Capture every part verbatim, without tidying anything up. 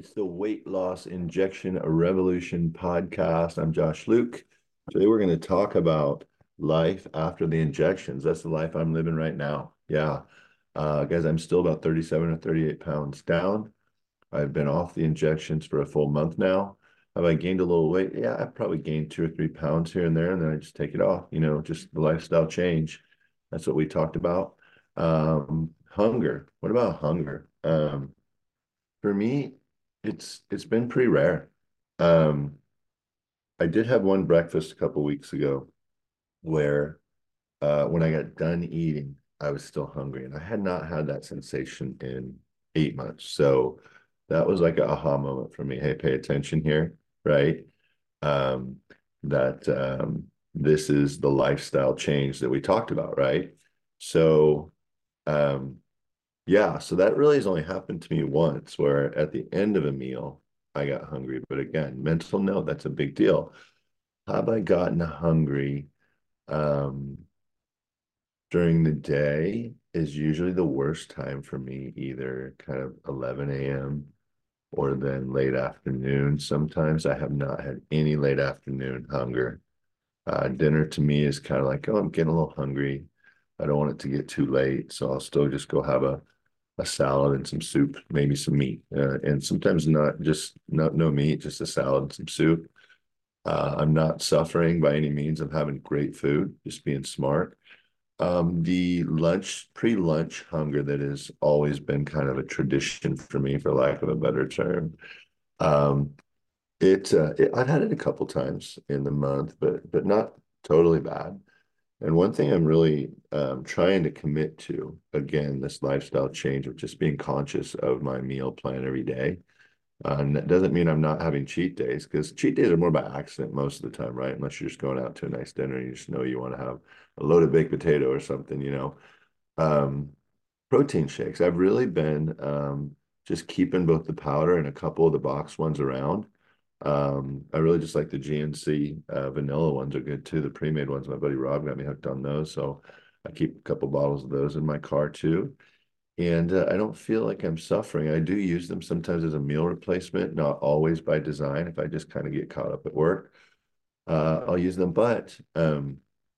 It's the Weight Loss Injection Revolution podcast. I'm Josh Luke. Today we're going to talk about life after the injections. That's the life I'm living right now. Yeah. Uh, guys, I'm still about thirty-seven or thirty-eight pounds down. I've been off the injections for a full month now. Have I gained a little weight? Yeah, I've probably gained two or three pounds here and there, and then I just take it off, you know, just the lifestyle change. That's what we talked about. Um, hunger. What about hunger? Um, for me, it's it's been pretty rare. Um, I did have one breakfast a couple weeks ago where uh, when I got done eating, I was still hungry, and I had not had that sensation in eight months. So that was like an aha moment for me. Hey, pay attention here, right? Um, that um, this is the lifestyle change that we talked about, right? So um, yeah, so that really has only happened to me once, where at the end of a meal, I got hungry. But again, mental note, that's a big deal. Have I gotten hungry um, during the day is usually the worst time for me, either kind of eleven a m or then late afternoon. Sometimes I have not had any late afternoon hunger. Uh, dinner to me is kind of like, oh, I'm getting a little hungry. I don't want it to get too late, so I'll still just go have a a salad and some soup, maybe some meat, uh, and sometimes not just not no meat, just a salad and some soup. Uh, I'm not suffering by any means. I'm having great food, just being smart. Um, the lunch, pre-lunch hunger that has always been kind of a tradition for me, for lack of a better term. Um, it, uh, it I've had it a couple times in the month, but but not totally bad. And one thing I'm really um, trying to commit to, again, this lifestyle change of just being conscious of my meal plan every day. Uh, and that doesn't mean I'm not having cheat days, because cheat days are more by accident most of the time, right? Unless you're just going out to a nice dinner and you just know you want to have a loaded baked potato or something, you know. Um, Protein shakes. I've really been um, just keeping both the powder and a couple of the box ones around. Um, I really just like the G N C uh, vanilla ones are good too. The pre-made ones, my buddy Rob got me hooked on those. So I keep a couple bottles of those in my car too. And uh, I don't feel like I'm suffering. I do use them sometimes as a meal replacement, not always by design. If I just kind of get caught up at work, uh, I'll use them. But um,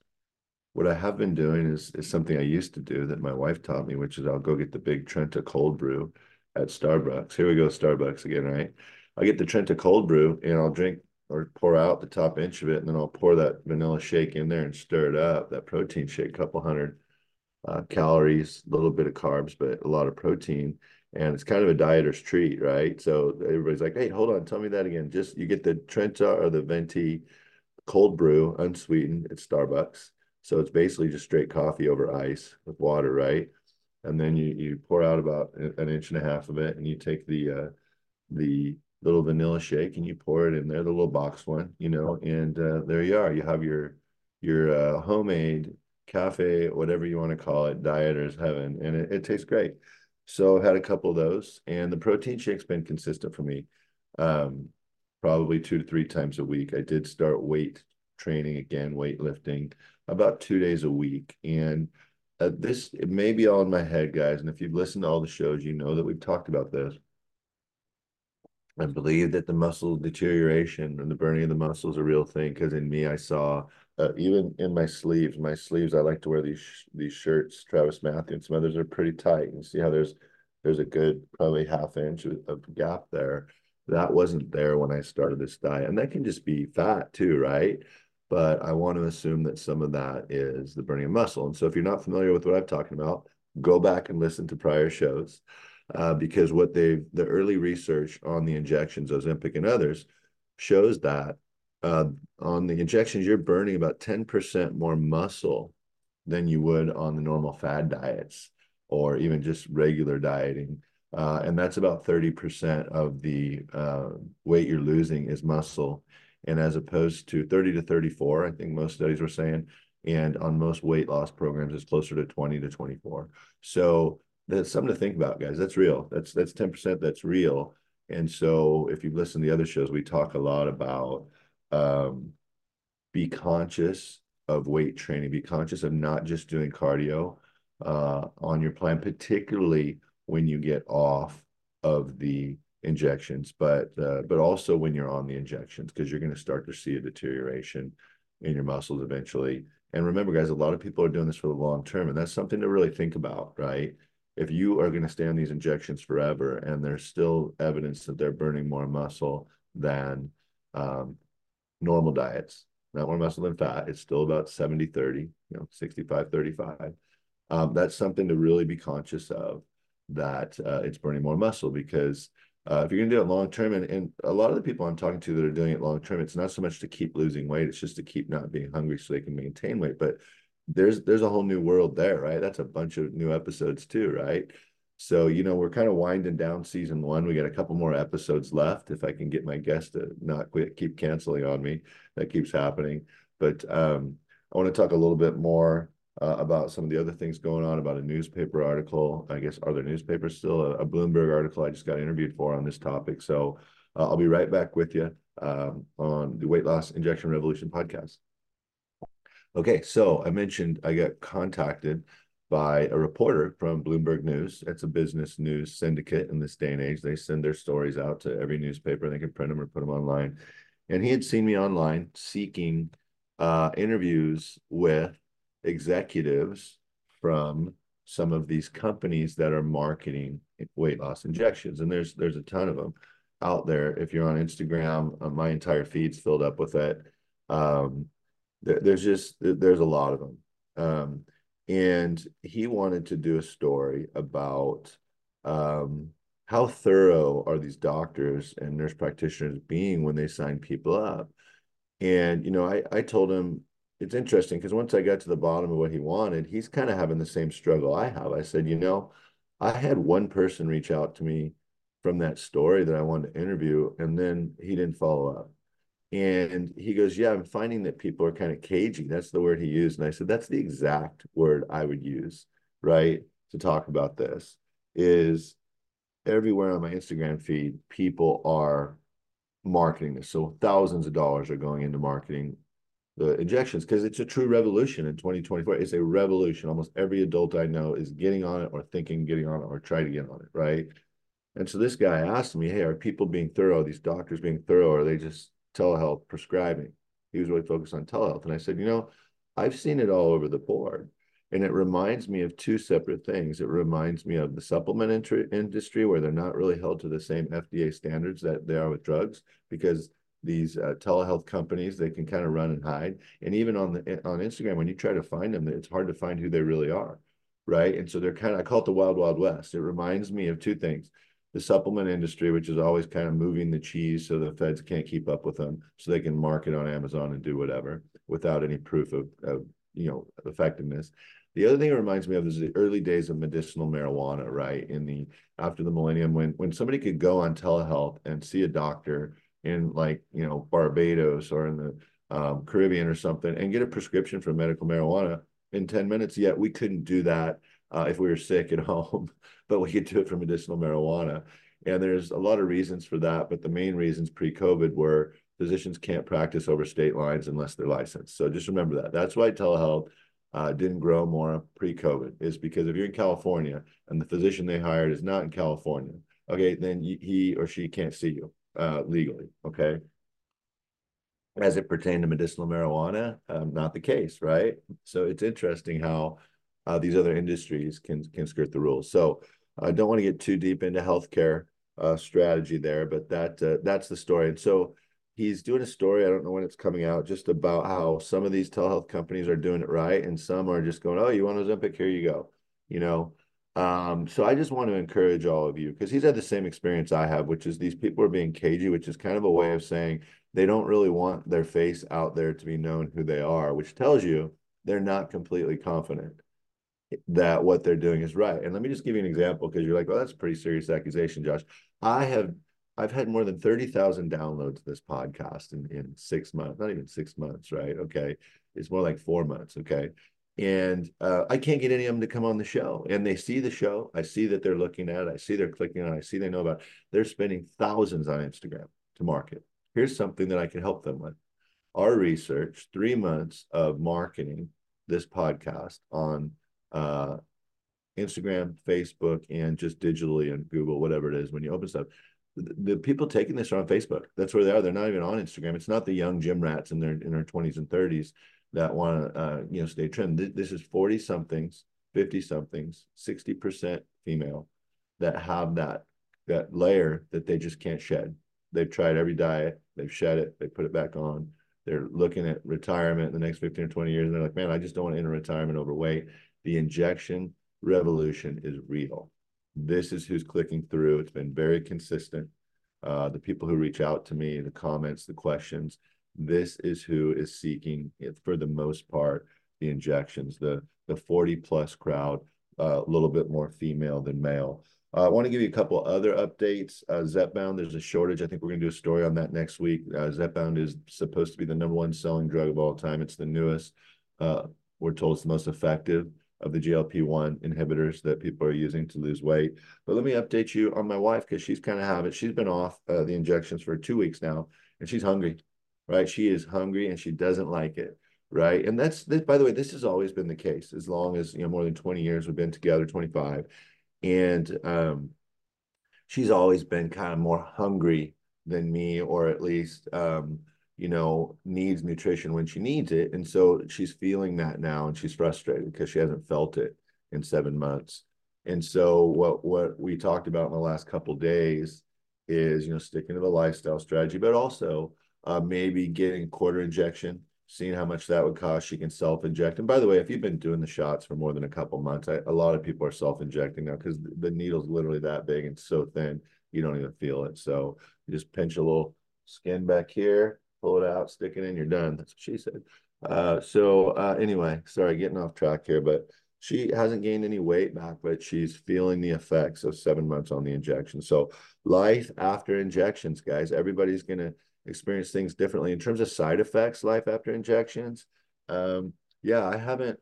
what I have been doing is is something I used to do that my wife taught me, which is I'll go get the big Trenta cold brew at Starbucks. Here we go, Starbucks again, right? I'll get the Trenta cold brew and I'll drink or pour out the top inch of it, and then I'll pour that vanilla shake in there and stir it up. That protein shake, couple hundred uh, calories, a little bit of carbs, but a lot of protein. And it's kind of a dieter's treat, right? So everybody's like, hey, hold on, tell me that again. Just you get the Trenta or the Venti cold brew, unsweetened at Starbucks. So it's basically just straight coffee over ice with water, right? And then you you pour out about an inch and a half of it, and you take the uh, the little vanilla shake and you pour it in there, the little box one, you know, and uh, there you are. You have your your uh, homemade cafe, whatever you want to call it, dieter's heaven, and it, it tastes great. So I've had a couple of those, and the protein shake's been consistent for me. Um, Probably two to three times a week. I did start weight training again, weightlifting, about two days a week, and uh, this it may be all in my head, guys. And if you've listened to all the shows, you know that we've talked about this. I believe that the muscle deterioration and the burning of the muscles is a real thing, because in me, I saw uh, even in my sleeves, my sleeves, I like to wear these these shirts, Travis Matthew, and some others are pretty tight. You see how there's there's a good probably half inch of, of gap there. That wasn't there when I started this diet, and that can just be fat too, right? But I want to assume that some of that is the burning of muscle. And so if you're not familiar with what I'm talking about, go back and listen to prior shows, uh, because what they the early research on the injections, Ozempic and others, shows that uh, on the injections you're burning about ten percent more muscle than you would on the normal fad diets or even just regular dieting. Uh, and that's about thirty percent of the uh, weight you're losing is muscle. And as opposed to thirty to thirty-four, I think most studies were saying, and on most weight loss programs, it's closer to twenty to twenty-four. So that's something to think about, guys. That's real. That's that's ten percent that's real. And so if you've listened to the other shows, we talk a lot about um, be conscious of weight training, be conscious of not just doing cardio uh, on your plan, particularly when you get off of the injections, but uh, but also when you're on the injections, because you're going to start to see a deterioration in your muscles eventually. And remember, guys, a lot of people are doing this for the long term, and that's something to really think about, right? If you are going to stay on these injections forever, and there's still evidence that they're burning more muscle than um, normal diets, not more muscle than fat, it's still about seventy thirty, you know, sixty-five thirty-five. Um, that's something to really be conscious of, that uh, it's burning more muscle, because uh, if you're going to do it long term, and, and a lot of the people I'm talking to that are doing it long term, it's not so much to keep losing weight, it's just to keep not being hungry so they can maintain weight. But there's there's a whole new world there, right? That's a bunch of new episodes too, right? So, you know, we're kind of winding down season one. We got a couple more episodes left. If I can get my guests to not quit, keep canceling on me, that keeps happening. But um, I want to talk a little bit more uh, about some of the other things going on, about a newspaper article. I guess, are there newspapers still? A, a Bloomberg article I just got interviewed for on this topic. So uh, I'll be right back with you um, on the Weight Loss Injection Revolution podcast. Okay, so I mentioned I got contacted by a reporter from Bloomberg News. It's a business news syndicate in this day and age. They send their stories out to every newspaper. They can print them or put them online. And he had seen me online seeking uh, interviews with executives from some of these companies that are marketing weight loss injections. And there's there's a ton of them out there. If you're on Instagram, uh, my entire feed's filled up with it. Um, there, there's just there's a lot of them. Um, and he wanted to do a story about um, how thorough are these doctors and nurse practitioners being when they sign people up. And, you know, I, I told him, it's interesting because once I got to the bottom of what he wanted, he's kind of having the same struggle I have. I said, you know, I had one person reach out to me from that story that I wanted to interview, and then he didn't follow up. And he goes, yeah, I'm finding that people are kind of cagey. That's the word he used. And I said, that's the exact word I would use, right, to talk about this. Is everywhere on my Instagram feed, people are marketing this. So thousands of dollars are going into marketing the injections, because it's a true revolution in twenty twenty-four. It's a revolution. Almost every adult I know is getting on it, or thinking getting on it, or trying to get on it, right? And so this guy asked me, hey, are people being thorough, these doctors being thorough, or are they just telehealth prescribing? He was really focused on telehealth. And I said, you know, I've seen it all over the board. And it reminds me of two separate things. It reminds me of the supplement industry, where they're not really held to the same F D A standards that they are with drugs, because these uh, telehealth companies, they can kind of run and hide. And even on the on Instagram, when you try to find them, it's hard to find who they really are, right? And so they're kind of, I call it the wild, wild west. It reminds me of two things: the supplement industry, which is always kind of moving the cheese so the feds can't keep up with them, so they can market on Amazon and do whatever without any proof of, of you know, effectiveness. The other thing it reminds me of is the early days of medicinal marijuana, right? In the after the millennium, when when somebody could go on telehealth and see a doctor in, like, you know, Barbados or in the um, Caribbean or something, and get a prescription for medical marijuana in ten minutes. Yet we couldn't do that uh, if we were sick at home, but we could do it for medicinal marijuana. And there's a lot of reasons for that, but the main reasons pre-COVID were physicians can't practice over state lines unless they're licensed. So just remember that. That's why telehealth uh, didn't grow more pre-COVID, is because if you're in California and the physician they hired is not in California, okay, then he or she can't see you uh, legally, okay? As it pertained to medicinal marijuana, um, not the case, right? So it's interesting how uh, these other industries can can skirt the rules. So I don't want to get too deep into healthcare uh, strategy there, but that uh, that's the story. And so he's doing a story, I don't know when it's coming out, just about how some of these telehealth companies are doing it right, and some are just going, oh, you want Ozempic? Here you go, you know. Um, so I just want to encourage all of you, because he's had the same experience I have, which is these people are being cagey, which is kind of a way of saying they don't really want their face out there to be known who they are, which tells you they're not completely confident that what they're doing is right. And let me just give you an example, because you're like, well, that's a pretty serious accusation, Josh. I have I've had more than thirty thousand downloads of this podcast in, in six months, not even six months, right? Okay. It's more like four months. Okay. And uh, I can't get any of them to come on the show. And they see the show. I see that they're looking at it. I see they're clicking on it. I see they know about it. They're spending thousands on Instagram to market. Here's something that I can help them with. Our research, three months of marketing this podcast on uh, Instagram, Facebook, and just digitally and Google, whatever it is, when you open stuff, the, the people taking this are on Facebook. That's where they are. They're not even on Instagram. It's not the young gym rats in their in their twenties and thirties that want to uh, you know stay trim. This, this is forty somethings, fifty somethings, sixty percent female that have that that layer that they just can't shed. They've tried every diet, they've shed it, they put it back on. They're looking at retirement in the next fifteen or twenty years, and they're like, man, I just don't want to enter retirement overweight. The injection revolution is real. This is who's clicking through. It's been very consistent. Uh, the people who reach out to me, the comments, the questions, this is who is seeking it for the most part, the injections, the the forty plus crowd, uh, a little bit more female than male. Uh, I want to give you a couple other updates. Uh, Zepbound, there's a shortage. I think we're going to do a story on that next week. Uh, Zepbound is supposed to be the number one selling drug of all time. It's the newest. Uh, we're told it's the most effective of the G L P one inhibitors that people are using to lose weight. But let me update you on my wife, because she's kind of have it. She's been off uh, the injections for two weeks now, and she's hungry, right? She is hungry and she doesn't like it, right? And that's, this, by the way, this has always been the case as long as, you know, more than twenty years we've been together, twenty-five. And um, she's always been kind of more hungry than me, or at least, um, you know, needs nutrition when she needs it. And so she's feeling that now, and she's frustrated because she hasn't felt it in seven months. And so what, what we talked about in the last couple of days is, you know, sticking to the lifestyle strategy, but also uh, maybe getting a quarter injection, seeing how much that would cost. She can self-inject. And by the way, if you've been doing the shots for more than a couple months, I, a lot of people are self-injecting now because the needle's literally that big and so thin, you don't even feel it. So you just pinch a little skin back here, pull it out, stick it in, you're done. That's what she said. Uh, so uh, anyway, sorry, getting off track here, but she hasn't gained any weight back, but she's feeling the effects of seven months on the injection. So life after injections, guys, everybody's going to experience things differently. In terms of side effects, life after injections, um, yeah, I haven't.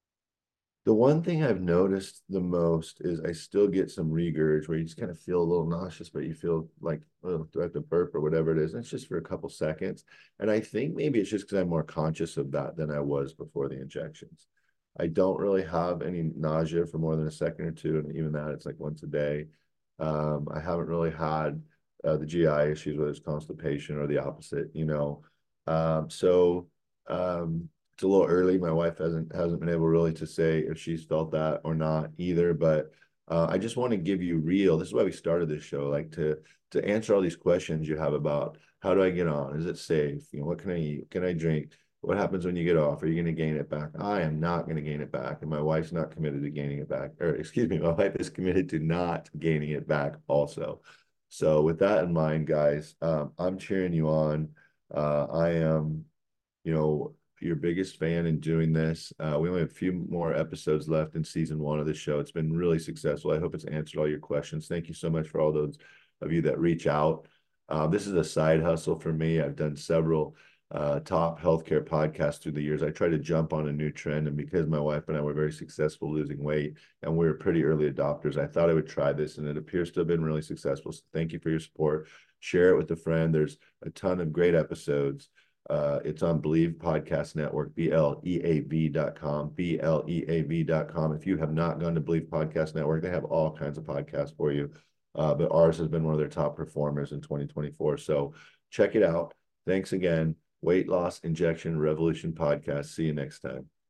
The one thing I've noticed the most is I still get some regurg where you just kind of feel a little nauseous, but you feel like, oh, do I have to burp or whatever it is? And it's just for a couple seconds. And I think maybe it's just because I'm more conscious of that than I was before the injections. I don't really have any nausea for more than a second or two. And even that, it's like once a day. Um, I haven't really had uh, the G I issues, whether it's constipation or the opposite, you know. Um, so um, it's a little early. My wife hasn't hasn't been able really to say if she's felt that or not either. But uh, I just want to give you real. This is why we started this show, like to to answer all these questions you have about how do I get on? Is it safe? You know, what can I eat? Can I drink? What happens when you get off? Are you going to gain it back? I am not going to gain it back. And my wife's not committed to gaining it back. Or excuse me, my wife is committed to not gaining it back also. So with that in mind, guys, um, I'm cheering you on. Uh, I am, you know, your biggest fan in doing this. Uh, we only have a few more episodes left in season one of the show. It's been really successful. I hope it's answered all your questions. Thank you so much for all those of you that reach out. Uh, this is a side hustle for me. I've done several uh, top healthcare podcasts through the years. I try to jump on a new trend, and because my wife and I were very successful losing weight, and we were pretty early adopters, I thought I would try this, and it appears to have been really successful. So thank you for your support. Share it with a friend. There's a ton of great episodes. Uh, it's on Believe Podcast Network, B L E A V dot com, B L E A V dot com. If you have not gone to Believe Podcast Network, they have all kinds of podcasts for you. Uh, but ours has been one of their top performers in twenty twenty-four. So check it out. Thanks again. Weight Loss Injection Revolution Podcast. See you next time.